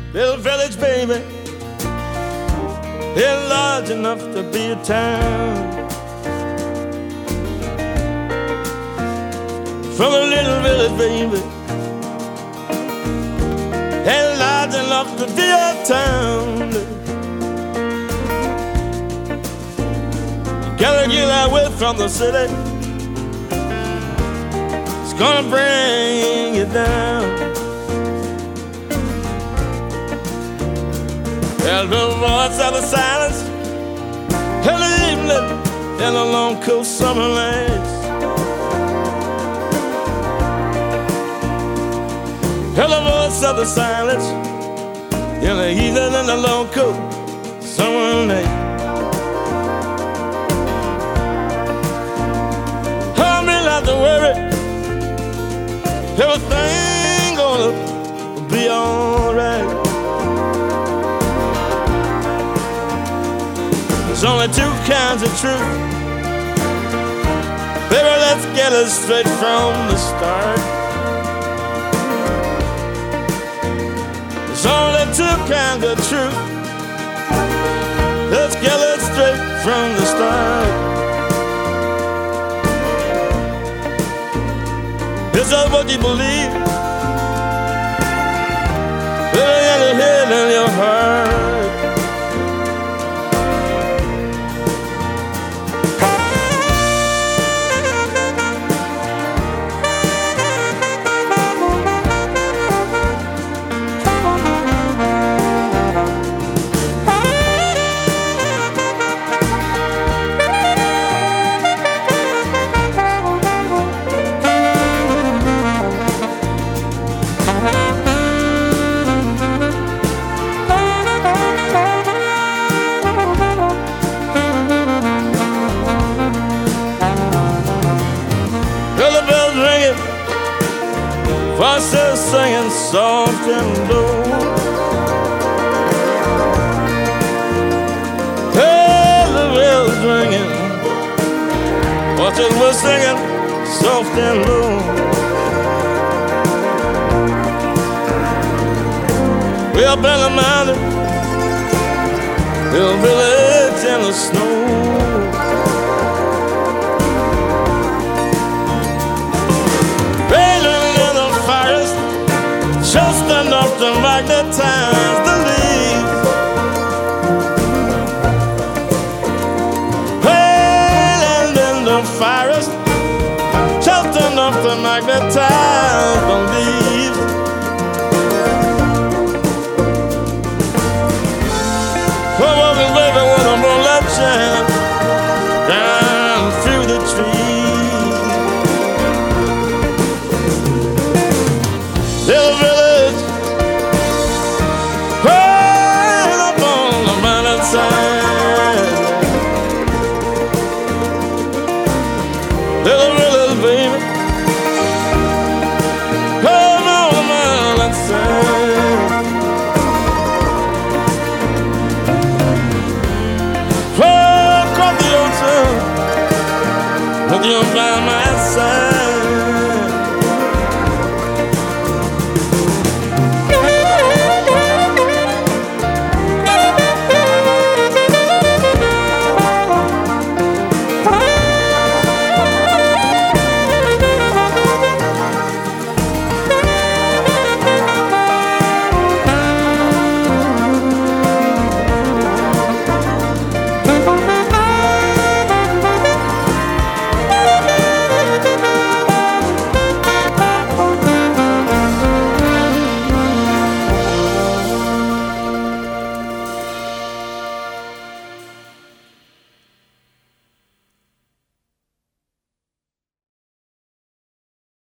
little village, baby, it's large enough to be a town. From a little village, baby, it's large enough to be a town. You gotta get away from the city, it's gonna bring you down. There's the voice of the silence in the evening, in the long cool summer nights. Hear the voice of the silence in the evening, in the long cool summer night. Hold me not to worry, everything gonna be alright. There's only two kinds of truth, baby, let's get it straight from the start. There's only two kinds of truth, let's get it straight from the start. Is that what you believe? Baby, in your head and your heart. Voices singing soft and low. Hey, the bells ringing. Voices were singing soft and low. We up in the mountain, little village in the snow. Just enough to magnetize the leaves. Raining in the forest, just enough to magnetize the leaves. Come on, baby, when the moonlight shines down through the trees. Little village, right up on the mountainside. Little village, baby, right on the mountainside. Right across the ocean, with you by my